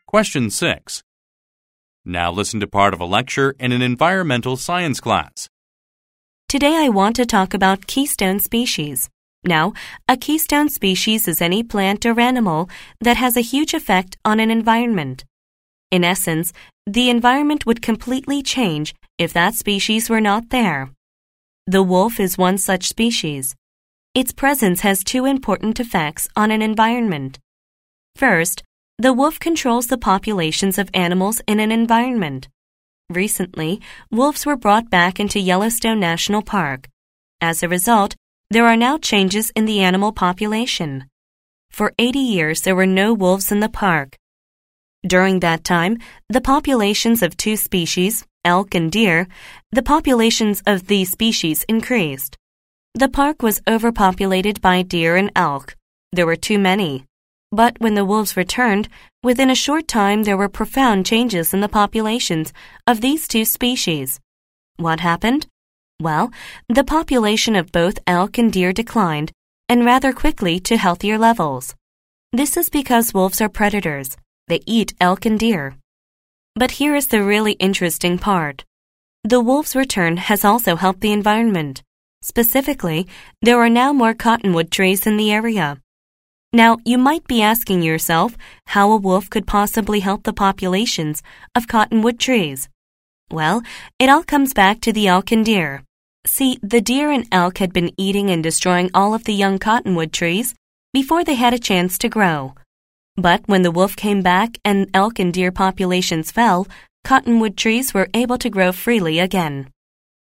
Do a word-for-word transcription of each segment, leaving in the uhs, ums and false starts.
Question six. Now listen to part of a lecture in an environmental science class. Today I want to talk about keystone species. Now, a keystone species is any plant or animal that has a huge effect on an environment. In essence, the environment would completely change if that species were not there. The wolf is one such species. Its presence has two important effects on an environment. First, the wolf controls the populations of animals in an environment. Recently, wolves were brought back into Yellowstone National Park. As a result, there are now changes in the animal population. For eighty years, there were no wolves in the park. During that time, the populations of two species, elk and deer, the populations of these species increased. The park was overpopulated by deer and elk. There were too many. But when the wolves returned, within a short time there were profound changes in the populations of these two species. What happened? Well, the population of both elk and deer declined, and rather quickly to healthier levels. This is because wolves are predators. They eat elk and deer. But here is the really interesting part. The wolf's return has also helped the environment. Specifically, there are now more cottonwood trees in the area. Now, you might be asking yourself how a wolf could possibly help the populations of cottonwood trees. Well, it all comes back to the elk and deer. See, the deer and elk had been eating and destroying all of the young cottonwood trees before they had a chance to grow. But when the wolf came back and elk and deer populations fell, cottonwood trees were able to grow freely again.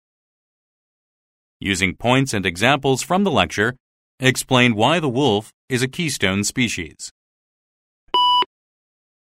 Using points and examples from the lecture, explain why the wolf is a keystone species.